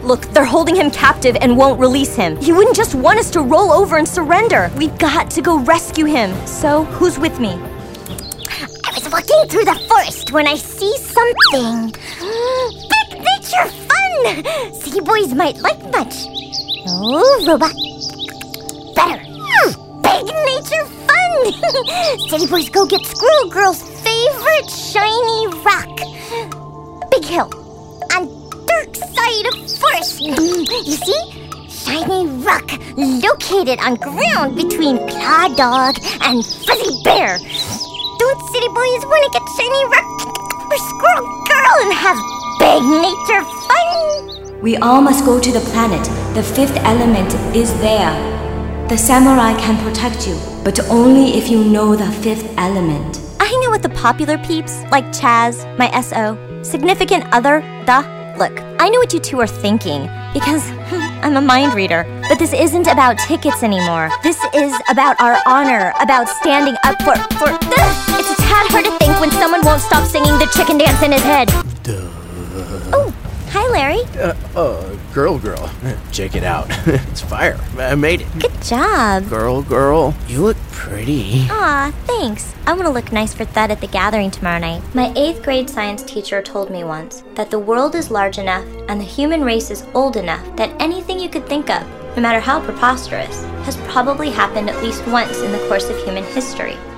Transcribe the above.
Look, they're holding him captive and won't release him. He wouldn't just want us to roll over and surrender. We've got to go rescue him. So, who's with me? I was walking through the forest when I see something. Big nature fun! City boys might like much. Oh, robot. Better. Big nature fun! City boys go get Squirrel Girl's favorite shiny rock. Big hill. On dark side of forest. You see? Shiny rock located on ground between Claw Dog and Fuzzy Bear. Don't city boys want to get shiny rock or Squirrel Girl and have big nature fun? We all must go to the planet. The fifth element is there. The samurai can protect you, but only if you know the fifth element. I hang out with the popular peeps, like Chaz, my SO, significant other, Look, I know what you two are thinking, because I'm a mind reader. But this isn't about tickets anymore. This is about our honor, about standing up for It's a tad hard to think when someone won't stop singing the chicken dance in his head. Duh. Oh, hi, Larry. Girl. Check it out. It's fire. I made it. Good job. Girl, you look pretty. Aw, thanks. I want to look nice for Thud at the gathering tomorrow night. My 8th grade science teacher told me once that the world is large enough and the human race is old enough that anything you could think of, no matter how preposterous, has probably happened at least once in the course of human history.